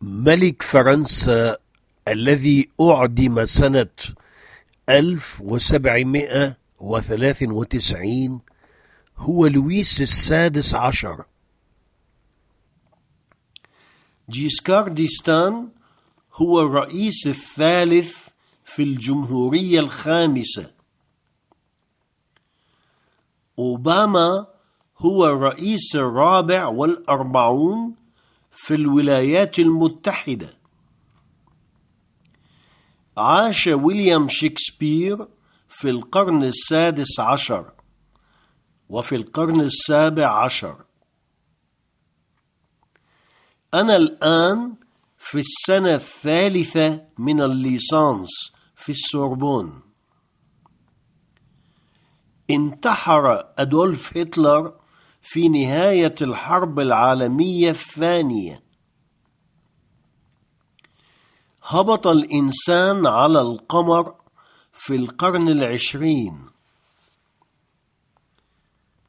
ملك فرنسا الذي أعدم سنة 1793 هو لويس السادس عشر. جيسكار ديستان هو الرئيس الثالث في الجمهورية الخامسة. أوباما هو الرئيس الرابع والأربعون في الولايات المتحدة. عاش ويليام شكسبير في القرن السادس عشر وفي القرن السابع عشر. أنا الآن في السنة الثالثة من الليسانس في السوربون. انتحر أدولف هتلر في نهاية الحرب العالمية الثانية. هبط الإنسان على القمر في القرن 20.